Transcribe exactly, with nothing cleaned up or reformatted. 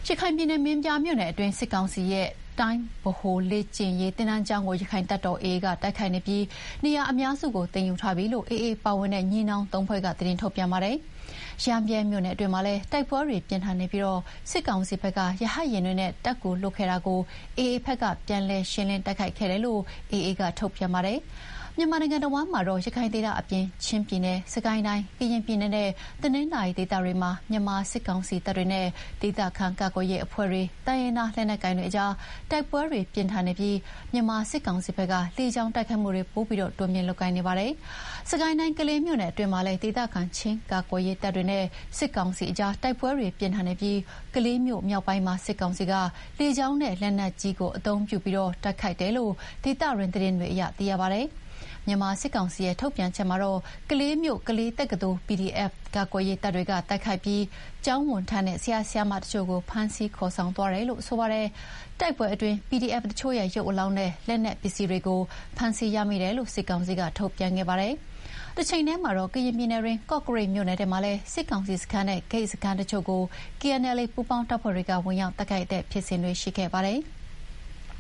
ရခိုင်ပြည်နယ်မင်းပြားမြို့နယ်အတွင်းစစ်ကောင်စီရဲ့တိုင်းဗဟိုလေ့ကျင့်ရေးတင်နန်းကျောင်းကိုရခိုင်တပ်တော် အေအေ ကတိုက်ခိုက်နေပြီးနေရာအများစုကိုသိမ်းယူထားပြီလို့ အေအေ ပါဝင်တဲ့ညီနောင်သုံးဖွဲ့ကသတင်းထုတ်ပြန်ပါတယ်။ရမ်းဗြဲမြို့နယ်အတွင်းမှာလည်းတိုက်ပွဲတွေပြင်းထန်နေပြီးစစ်ကောင်စီဘက်ကရဟတ်ယာဉ်တွေနဲ့တပ်ကူလွတ်ခဲ့တာကို အေအေ ဘက်ကပြန်လည်ရှင်းလင်းတိုက်ခိုက်ခဲ့တယ်လို့ အေအေ ကထုတ်ပြန်ပါတယ်။မြန်မာနိုင်ငံတော်ဝန်မှာတော့ရခိုင်ဒေသအပြင်ချင်းပြည်နယ်၊စကိုင်းတိုင်း၊ကရင်ပြည်နယ်နဲ့တနင်္သာရီဒေသတွေမှာမြန်မာစစ်ကောင်စီတပ်တွေနဲ့ဒေသခံကာကွယ်ရေးအဖွဲ့တွေတိုင်းရင်းသားလက်နက်ကိုင်တွေအကြားတိုက်ပွဲတွေပြင်းထန်နေပြီးမြန်မာစစ်ကောင်စီဘက်ကလေကြောင်းတိုက်ခိုက်မှုတွေပိုပြီးတော့တွန်းမြင့်လုပ်ကိုင်နေပါတယ်။စကိုင်းတိုင်းကလေးမြို့နယ်အတွင်းမှာလည်းဒေသခံချင်းကာကွယ်ရေးတပ်တွေနဲ့စစ်ကောင်စီအကြားတိုက်ပွဲတွေပြင်းထန်နေပြီးကလေးမြို့မြောက်ပိုင်းမှာစစ်ကောင်စီကလေကြောင်းနဲ့လက်နက်ကြီးကိုအသုံးပြုပြီးတော့တိုက်ခိုက်တယ်လို့ဒေသရင်းသတင်းတွေအရသိရပါတယ်။မြန်မာစစ်ကောင်စီရဲ့ထုတ်ပြန်ချက်မှာတော့ကလေးမြို့ကလေးတက္ကသိုလ် ပီဒီအက်ဖ် ကာကွယ်ရေးတပ်တွေကတိုက်ခိုက်ပြီးကျောင်းဝန်ထမ်းနဲ့ဆရာဆရာမတချို့ကိုဖမ်းဆီးခေါ်ဆောင်သွားတယ်လို့ဆိုပါတယ်။တိုက်ပွဲအတွင်း ပီဒီအက်ဖ် တချို့ရဲ့ရုပ်အလောင်းနဲ့လက်နက်ပစ္စည်းတွေကိုဖမ်းဆီးရမိတယ်လို့စစ်ကောင်စီကထုတ်ပြန်ခဲ့ပါတယ်။တစ်ချိန်တည်းမှာတော့ကရင်ပြည်နယ်တွင်းကော့ကရိတ်မြို့နယ်ထဲမှာလည်းစစ်ကောင်စီစခန်းနဲ့ဂိတ်စခန်းတချို့ကို ကေအန်အယ်အေ ပူးပေါင်းတပ်ဖွဲ့တွေကဝင်ရောက်တိုက်ခိုက်တဲ့ဖြစ်စဉ်တွေရှိခဲ့ပါတယ်။